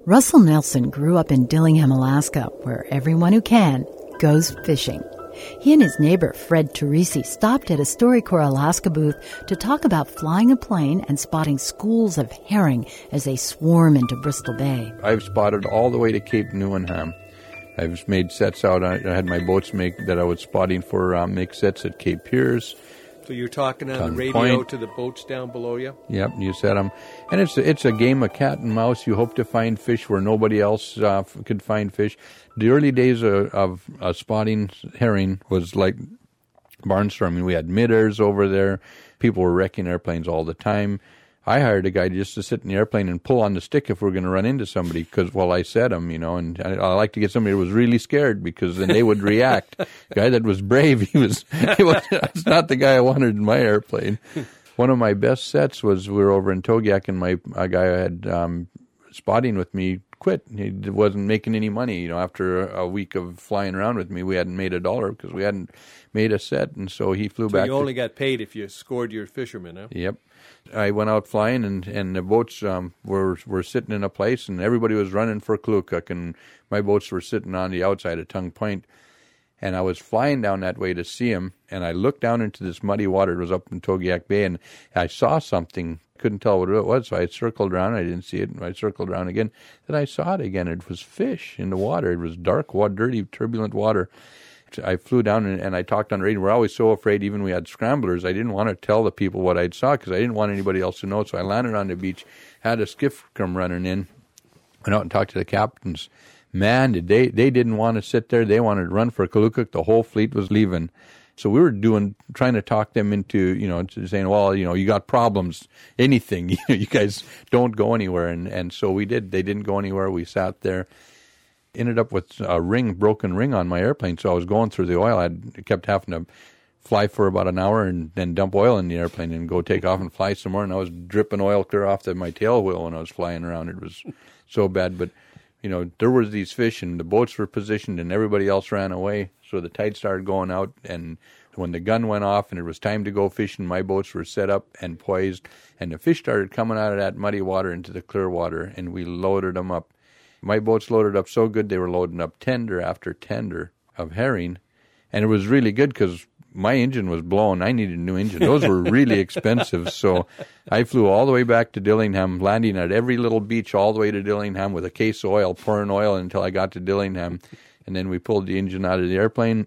Russell Nelson grew up in Dillingham, Alaska, where everyone who can goes fishing. He and his neighbor, Fred Teresi, stopped at a StoryCorps Alaska booth to talk about flying a plane and spotting schools of herring as they swarm into Bristol Bay. I've spotted all the way to Cape Newenham. I've made sets out. I had my boats that I was spotting for make sets at Cape Piers. So you're talking on the radio Point. to the boats down below you? Yep, you set them. And it's a game of cat and mouse. You hope to find fish where nobody else could find fish. The early days of spotting herring was like barnstorming. We had mid-airs over there. People were wrecking airplanes all the time. I hired a guy just to sit in the airplane and pull on the stick if we're going to run into somebody, because while I set them, and I like to get somebody who was really scared, because then they would react. The guy that was brave, that's not the guy I wanted in my airplane. One of my best sets was we were over in Togiak, and a guy I had spotting with me quit. He wasn't making any money. After a week of flying around with me, we hadn't made $1 because we hadn't made a set, and so he flew back. So you only got paid if you scored your fishermen, huh? Yep. I went out flying, and the boats were sitting in a place, and everybody was running for Klukuk, and my boats were sitting on the outside of Tongue Point. And I was flying down that way to see him, and I looked down into this muddy water. It was up in Togiak Bay, and I saw something. Couldn't tell what it was, so I circled around. I didn't see it, and I circled around again. Then I saw it again. It was fish in the water. It was dark, dirty, turbulent water. I flew down and I talked on the radio. We're always so afraid, even we had scramblers. I didn't want to tell the people what I'd saw because I didn't want anybody else to know. So I landed on the beach, had a skiff come running in, went out and talked to the captains. Man, they didn't want to sit there. They wanted to run for Klukuk. The whole fleet was leaving. So we were trying to talk them into, saying, well, you got problems, anything. You guys don't go anywhere. And so we did. They didn't go anywhere. We sat there. Ended up with a broken ring on my airplane, so I was going through the oil. I kept having to fly for about an hour and then dump oil in the airplane and go take off and fly some more, and I was dripping oil clear off my tail wheel when I was flying around. It was so bad, but there was these fish, and the boats were positioned, and everybody else ran away, so the tide started going out, and when the gun went off and it was time to go fishing, my boats were set up and poised, and the fish started coming out of that muddy water into the clear water, and we loaded them up. My boats loaded up so good, they were loading up tender after tender of herring. And it was really good because my engine was blown. I needed a new engine. Those were really expensive. So I flew all the way back to Dillingham, landing at every little beach all the way to Dillingham with a case of oil, pouring oil until I got to Dillingham. And then we pulled the engine out of the airplane.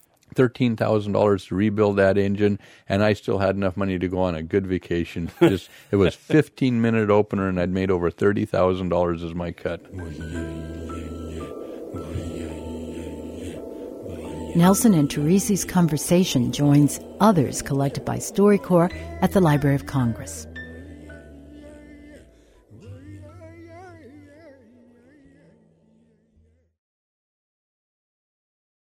$13,000 to rebuild that engine, and I still had enough money to go on a good vacation. It was 15-minute opener, and I'd made over $30,000 as my cut. Nelson and Teresi's conversation joins others collected by StoryCorps at the Library of Congress.